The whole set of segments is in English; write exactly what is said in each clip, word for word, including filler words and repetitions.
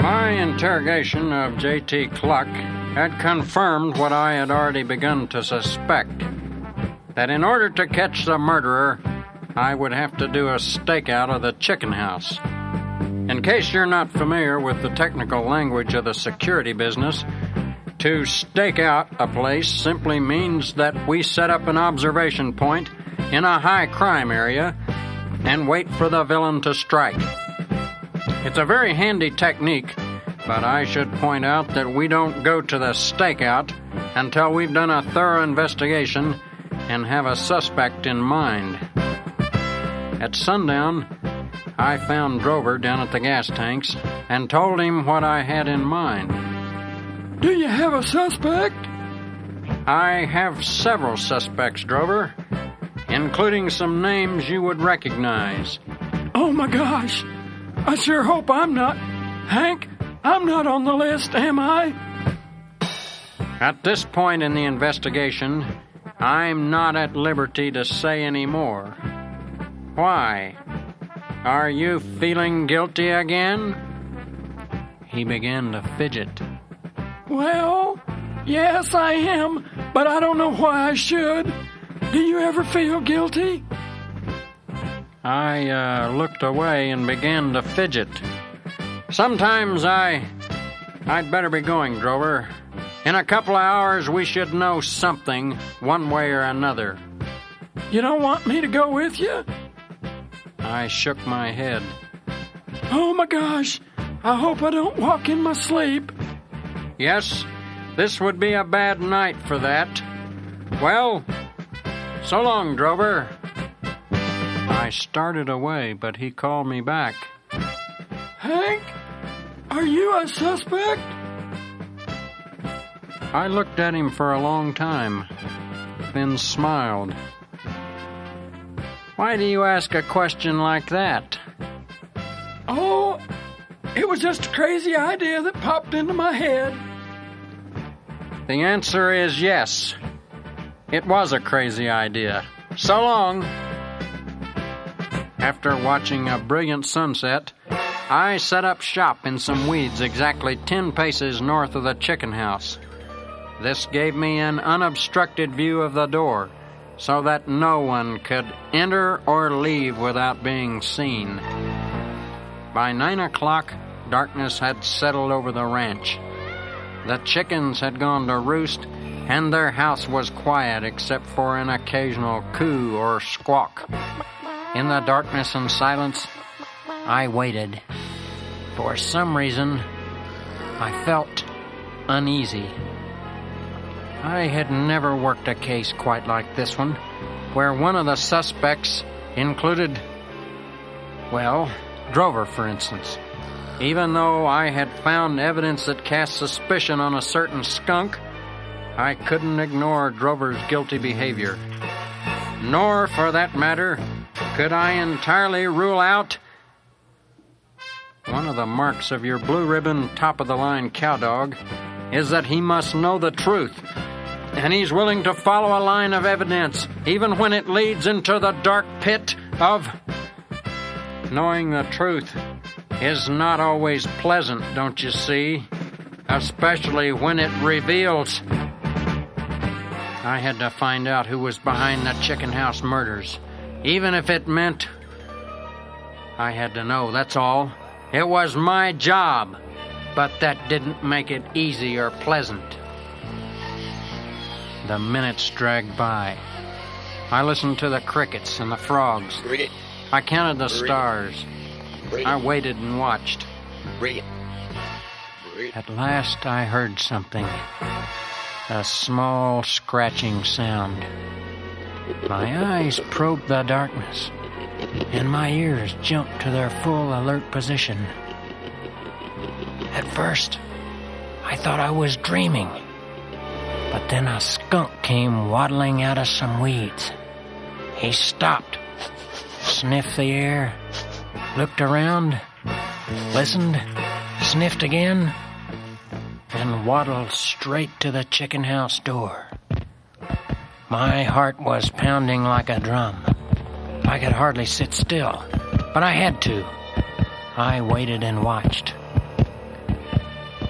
My interrogation of J T Cluck had confirmed what I had already begun to suspect, that in order to catch the murderer, I would have to do a stakeout of the chicken house. In case you're not familiar with the technical language of the security business, to stake out a place simply means that we set up an observation point in a high crime area and wait for the villain to strike. It's a very handy technique, but I should point out that we don't go to the stakeout until we've done a thorough investigation and have a suspect in mind. At sundown, I found Drover down at the gas tanks and told him what I had in mind. Do you have a suspect? I have several suspects, Drover, including some names you would recognize. Oh, my gosh. I sure hope I'm not. Hank, I'm not on the list, am I? At this point in the investigation, I'm not at liberty to say any more. Why? Are you feeling guilty again? He began to fidget. Well, yes, I am, but I don't know why I should. Do you ever feel guilty? I uh, looked away and began to fidget. Sometimes I... I'd better be going, Drover. In a couple of hours, we should know something, one way or another. You don't want me to go with you? I shook my head. Oh, my gosh. I hope I don't walk in my sleep. Yes, this would be a bad night for that. Well, so long, Drover. I started away, but he called me back. Hank, are you a suspect? I looked at him for a long time, then smiled. Why do you ask a question like that? Oh, it was just a crazy idea that popped into my head. The answer is yes. It was a crazy idea. So long. After watching a brilliant sunset, I set up shop in some weeds exactly ten paces north of the chicken house. This gave me an unobstructed view of the door, so that no one could enter or leave without being seen. By nine o'clock, darkness had settled over the ranch. The chickens had gone to roost, and their house was quiet except for an occasional coo or squawk. In the darkness and silence, I waited. For some reason, I felt uneasy. I had never worked a case quite like this one, where one of the suspects included, well, Drover, for instance. Even though I had found evidence that cast suspicion on a certain skunk, I couldn't ignore Drover's guilty behavior. Nor, for that matter, could I entirely rule out one of the marks of your blue-ribbon, top-of-the-line cowdog is that he must know the truth, and he's willing to follow a line of evidence, even when it leads into the dark pit of... Knowing the truth is not always pleasant, don't you see? Especially when it reveals... I had to find out who was behind the chicken house murders, even if it meant... I had to know, that's all. It was my job, but that didn't make it easy or pleasant. The minutes dragged by. I listened to the crickets and the frogs. I counted the stars. I waited and watched. At last I heard something. A small scratching sound. My eyes probed the darkness, and my ears jumped to their full alert position. At first, I thought I was dreaming. But then a skunk came waddling out of some weeds. He stopped, sniffed the air, looked around, listened, sniffed again, and waddled straight to the chicken house door. My heart was pounding like a drum. I could hardly sit still, but I had to. I waited and watched.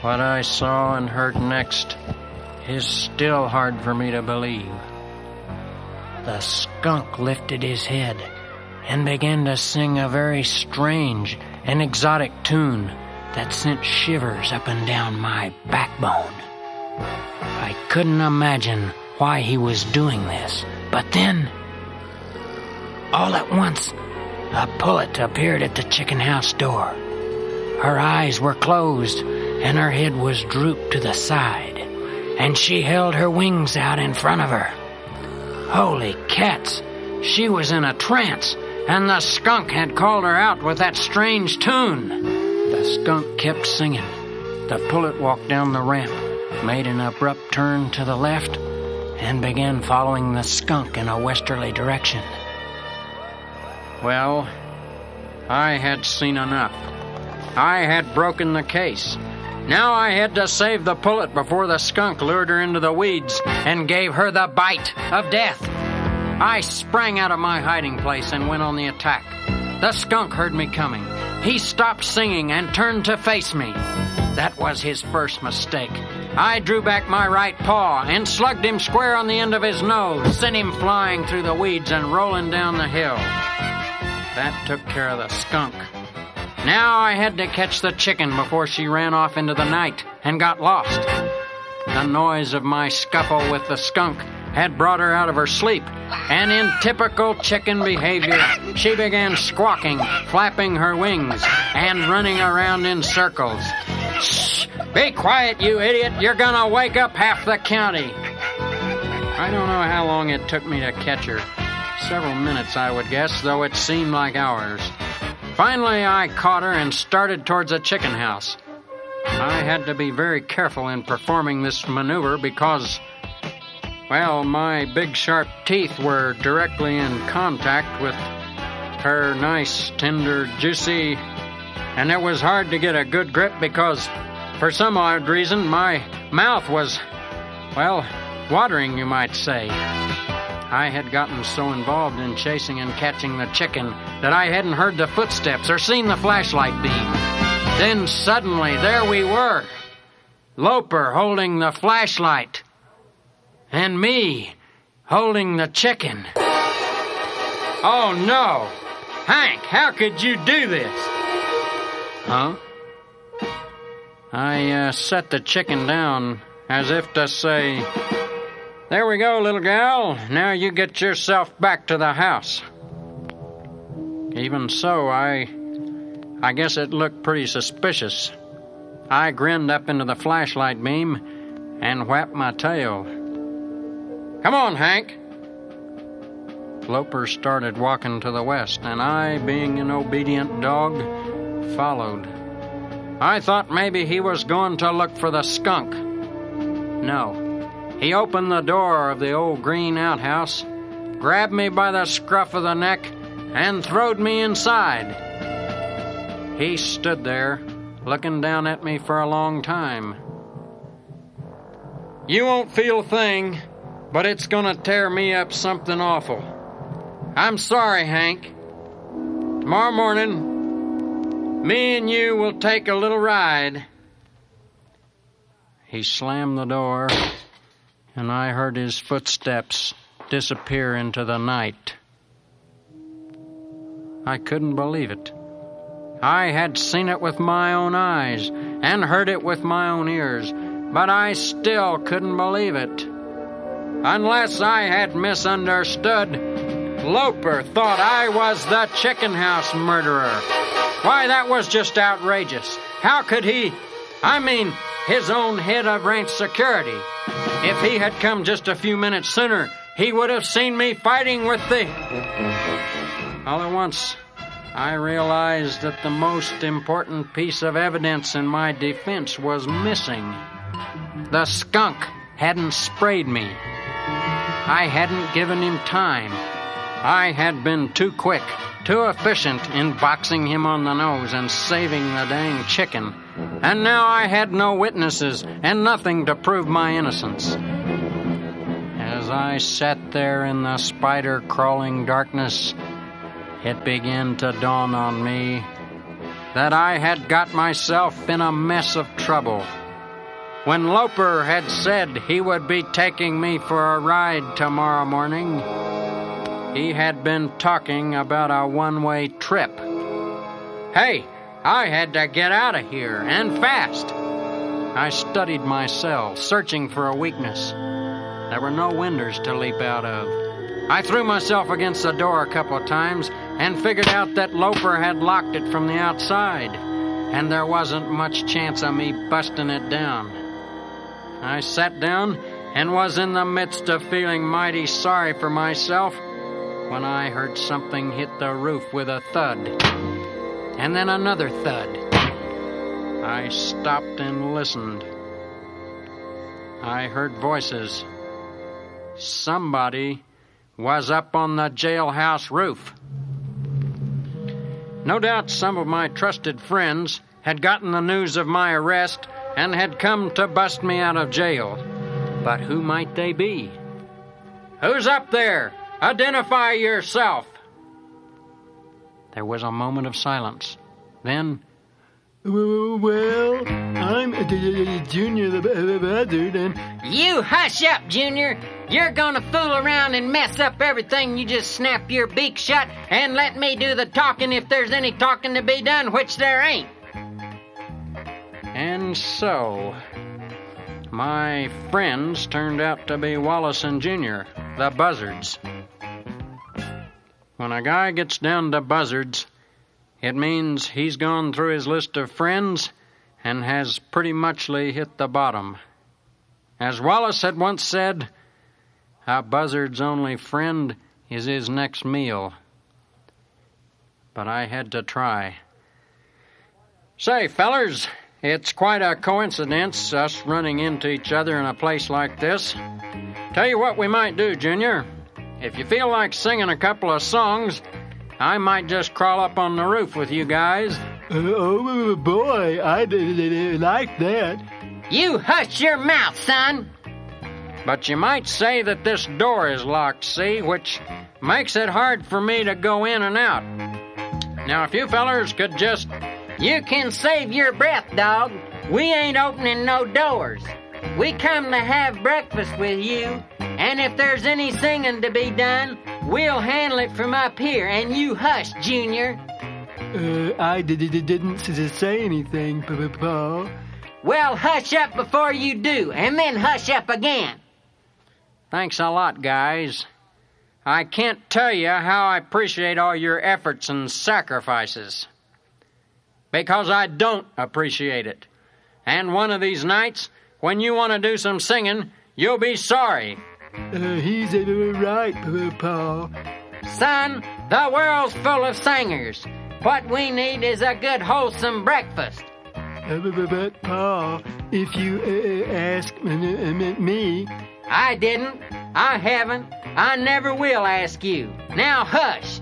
What I saw and heard next is still hard for me to believe. The skunk lifted his head and began to sing a very strange and exotic tune that sent shivers up and down my backbone. I couldn't imagine why he was doing this, but then, all at once, a pullet appeared at the chicken house door. Her eyes were closed, and her head was drooped to the side, and she held her wings out in front of her. Holy cats! She was in a trance, and the skunk had called her out with that strange tune. The skunk kept singing. The pullet walked down the ramp, made an abrupt turn to the left, and began following the skunk in a westerly direction. Well, I had seen enough. I had broken the case. Now I had to save the pullet before the skunk lured her into the weeds and gave her the bite of death. I sprang out of my hiding place and went on the attack. The skunk heard me coming. He stopped singing and turned to face me. That was his first mistake. I drew back my right paw and slugged him square on the end of his nose, sent him flying through the weeds and rolling down the hill. That took care of the skunk. Now I had to catch the chicken before she ran off into the night and got lost. The noise of my scuffle with the skunk had brought her out of her sleep, and in typical chicken behavior, she began squawking, flapping her wings, and running around in circles. Shh! Be quiet, you idiot! You're gonna wake up half the county! I don't know how long it took me to catch her. Several minutes, I would guess, though it seemed like hours. Finally, I caught her and started towards the chicken house. I had to be very careful in performing this maneuver because, well, my big sharp teeth were directly in contact with her nice, tender, juicy, and it was hard to get a good grip because, for some odd reason, my mouth was, well, watering, you might say. I had gotten so involved in chasing and catching the chicken that I hadn't heard the footsteps or seen the flashlight beam. Then suddenly, there we were, Loper holding the flashlight, and me holding the chicken. Oh, no! Hank, how could you do this? Huh? I uh, set the chicken down as if to say, there we go, little gal. Now you get yourself back to the house. Even so, I... I guess it looked pretty suspicious. I grinned up into the flashlight beam and whapped my tail. Come on, Hank. Loper started walking to the west, and I, being an obedient dog, followed. I thought maybe he was going to look for the skunk. No. He opened the door of the old green outhouse, grabbed me by the scruff of the neck, and throwed me inside. He stood there, looking down at me for a long time. You won't feel a thing, but it's gonna tear me up something awful. I'm sorry, Hank. Tomorrow morning, me and you will take a little ride. He slammed the door, and I heard his footsteps disappear into the night. I couldn't believe it. I had seen it with my own eyes and heard it with my own ears, but I still couldn't believe it. Unless I had misunderstood, Loper thought I was the chicken house murderer. Why, that was just outrageous. How could he... I mean, his own head of ranch security. If he had come just a few minutes sooner, he would have seen me fighting with the... All at once, I realized that the most important piece of evidence in my defense was missing. The skunk hadn't sprayed me. I hadn't given him time. I had been too quick, too efficient in boxing him on the nose and saving the dang chicken. And now I had no witnesses and nothing to prove my innocence. As I sat there in the spider-crawling darkness, it began to dawn on me that I had got myself in a mess of trouble, when Loper had said he would be taking me for a ride tomorrow morning, he had been talking about a one-way trip. Hey, I had to get out of here, and fast. I studied my cell, searching for a weakness. There were no windows to leap out of. I threw myself against the door a couple of times and figured out that Loper had locked it from the outside, and there wasn't much chance of me busting it down. I sat down and was in the midst of feeling mighty sorry for myself when I heard something hit the roof with a thud, and then another thud. I stopped and listened. I heard voices. Somebody was up on the jailhouse roof. No doubt some of my trusted friends had gotten the news of my arrest and had come to bust me out of jail. But who might they be? Who's up there? Identify yourself. There was a moment of silence. Then, well, I'm Junior the Buzzard, and... You hush up, Junior. You're gonna fool around and mess up everything. You just snap your beak shut and let me do the talking if there's any talking to be done, which there ain't. And so, my friends turned out to be Wallace and Junior, the Buzzards. When a guy gets down to buzzards, it means he's gone through his list of friends and has pretty muchly hit the bottom. As Wallace had once said, a buzzard's only friend is his next meal. But I had to try. Say, fellers, it's quite a coincidence, us running into each other in a place like this. Tell you what we might do, Junior. If you feel like singing a couple of songs, I might just crawl up on the roof with you guys. Uh, oh, boy, I'd uh, like that. You hush your mouth, son. But you might say that this door is locked, see, which makes it hard for me to go in and out. Now, if you fellers could just... You can save your breath, dog. We ain't opening no doors. We come to have breakfast with you, and if there's any singing to be done, we'll handle it from up here, and you hush, Junior. Uh, I d- d- didn't say anything, Paul. Well, hush up before you do, and then hush up again. Thanks a lot, guys. I can't tell you how I appreciate all your efforts and sacrifices. Because I don't appreciate it. And one of these nights, when you want to do some singing, you'll be sorry. Uh, he's uh, right, Paul. Son, the world's full of singers. What we need is a good, wholesome breakfast. Uh, but, Paul, if you uh, ask me... I didn't. I haven't. I never will ask you. Now hush.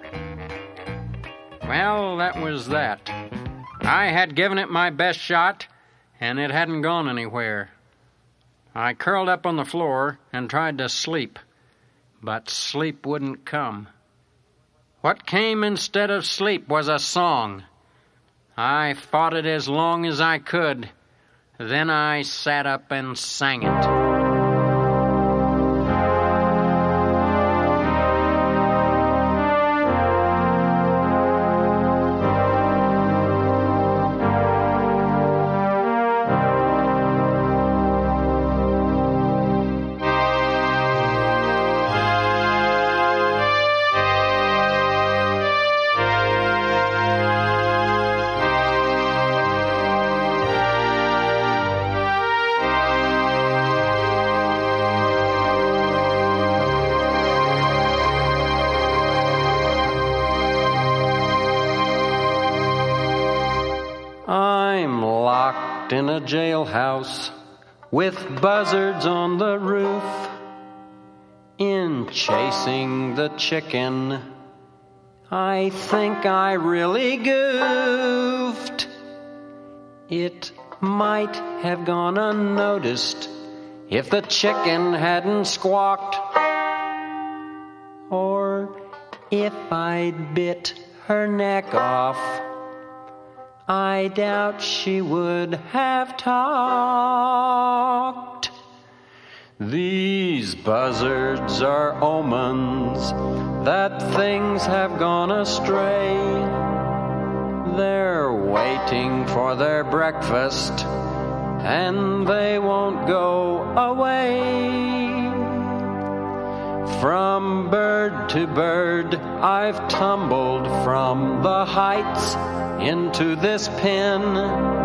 Well, that was that. I had given it my best shot, and it hadn't gone anywhere. I curled up on the floor and tried to sleep, but sleep wouldn't come. What came instead of sleep was a song. I fought it as long as I could. Then I sat up and sang it. I'm locked in a jailhouse with buzzards on the roof, in chasing the chicken. I think I really goofed. It might have gone unnoticed if the chicken hadn't squawked, or if I'd bit her neck off. I doubt she would have talked. These buzzards are omens that things have gone astray. They're waiting for their breakfast, and they won't go away. From bird to bird, I've tumbled from the heights into this pen.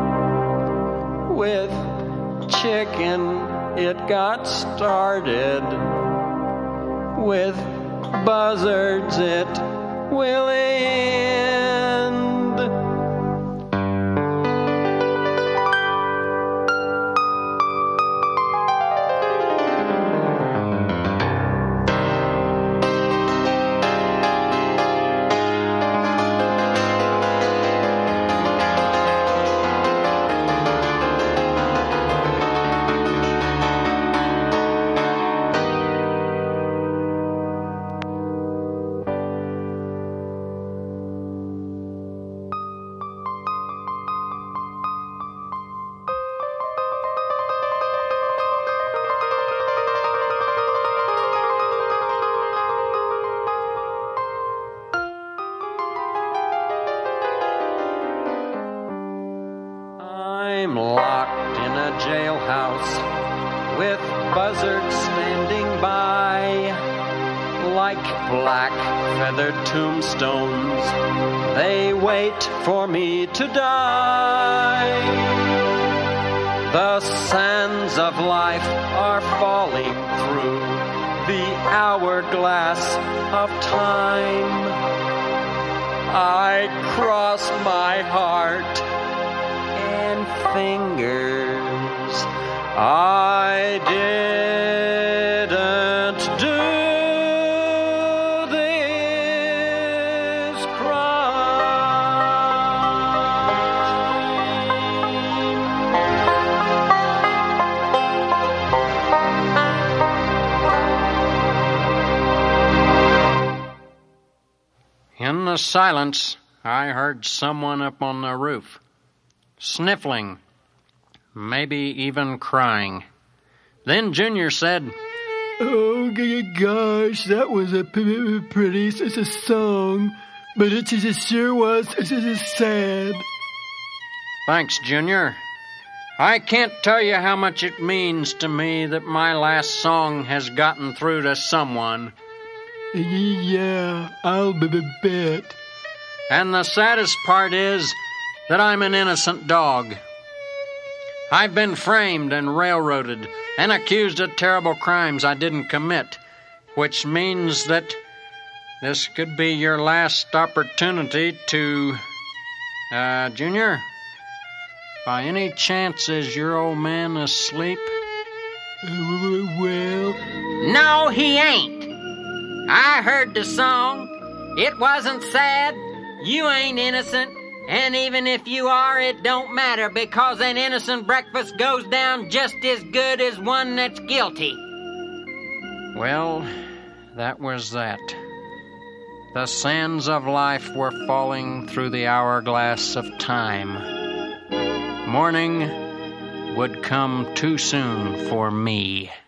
With chicken, it got started. With buzzards, it will end. I'm locked in a jailhouse with buzzards standing by. Like black feathered tombstones, they wait for me to die. The sands of life are falling through the hourglass of time. I cross my heart and fingers. I didn't do this crime. In the silence, I heard someone up on the roof, sniffling, maybe even crying. Then Junior said, Oh, g- gosh, that was a p- pretty it's a song, but it just sure was it's just sad. Thanks, Junior. I can't tell you how much it means to me that my last song has gotten through to someone. Yeah, I'll b- b- bet. And the saddest part is that I'm an innocent dog. I've been framed and railroaded and accused of terrible crimes I didn't commit, which means that this could be your last opportunity to... Uh, Junior? By any chance is your old man asleep? Uh, well... No, he ain't. I heard the song. It wasn't sad. You ain't innocent. And even if you are, it don't matter, because an innocent breakfast goes down just as good as one that's guilty. Well, that was that. The sands of life were falling through the hourglass of time. Morning would come too soon for me.